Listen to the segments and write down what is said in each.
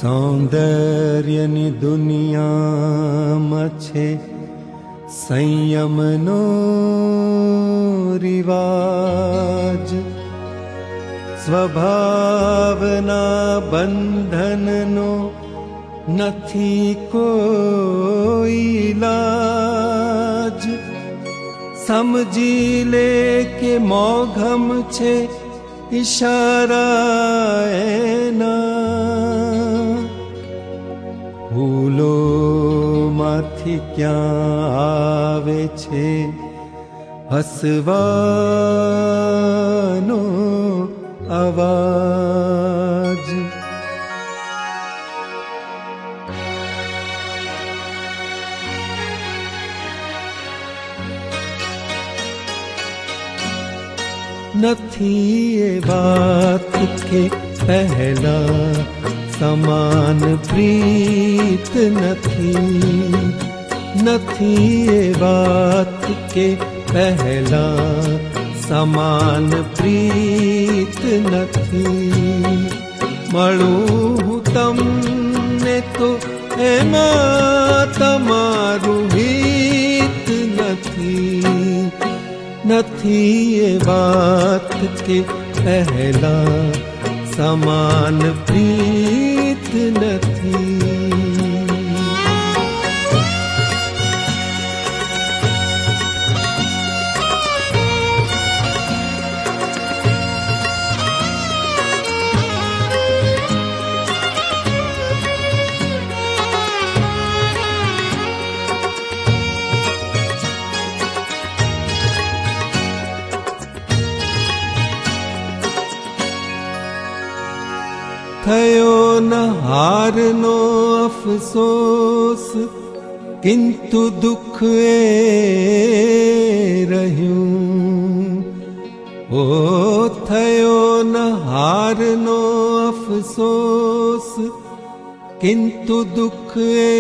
सौंदर्यनी दुनियाમાં છે સંયમનો રિવાજ, સ્વભાવના બંધનનો નથી કોઈ ઇલાજ. સમજી લે કે મોઘમ છે ઇશારા એના, ભૂલોમાંથી ક્યાં આવે છે હસવાનો અવાજ. નથી એ વાત કે પહેલા સમાન પ્રીત નથી, નથી એ વાત કે પહેલા સમાન પ્રીત નથી. મળું હું તમને તો એમાં તમારું હિત નથી, નથી એ વાત કે પહેલા સમાન પ્રીત નથી. થયો ન હારનો અફસોસ, કિંતુ દુઃખ એ રહ્યું. ઓ થયો ન હારનો અફસોસ, કિંતુ દુઃખ એ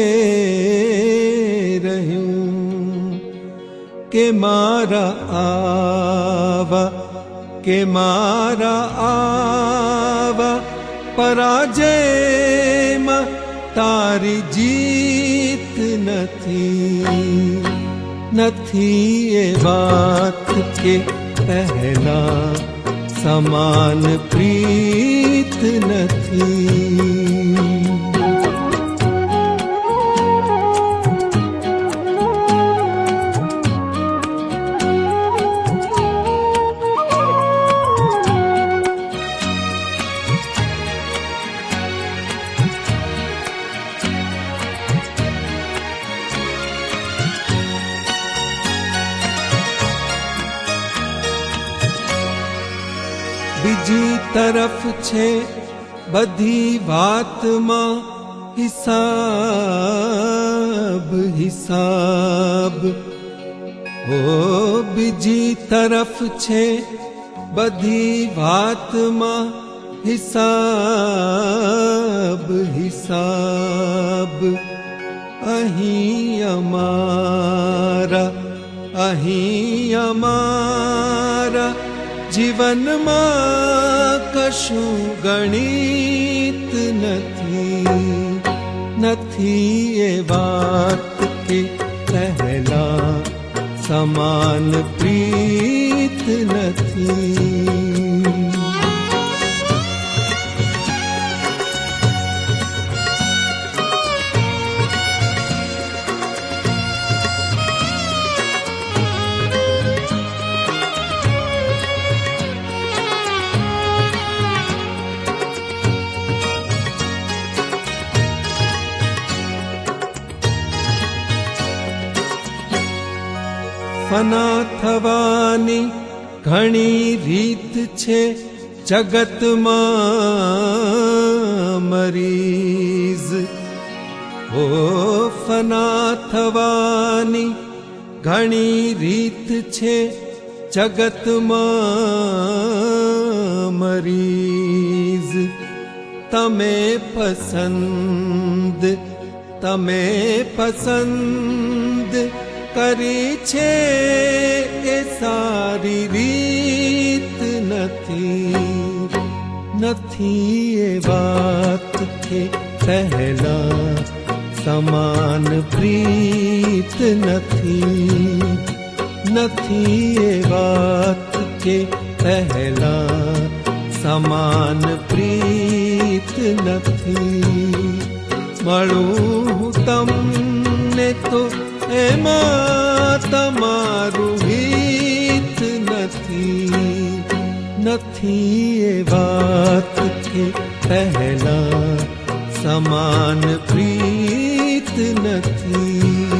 રહ્યું. કે મારા આવા, કે મારા આવા પરાજયમાં તારી જીત નથી, નથી એ વાત કે પહેલા સમાન પ્રીત નથી. બીજી તરફ છે બધી વાતમાં હિસાબ હિસાબ. ઓ બીજી તરફ છે બધી વાતમાં હિસાબ હિસાબ. અહીં અમારા જીવનમાં કશું ગણિત નથી, નથી એ વાત કે પહેલા સમાન પ્રીત નથી. ફના થવાની ઘણી રીત છે જગતમાં મરીઝ. ઓ ફના થવાની ઘણી રીત છે જગતમાં મરીઝ. તમે પસંદ કરી છે એ સારી રીત નથી, નથી એ વાત કે पहला समान प्रीत નથી એ વાત કે પહેલા સમાન પ્રીત નથી. મળું તમને તો એમાં તમારું હિત નથી એ વાત કે પહેલા સમાન પ્રીત નથી.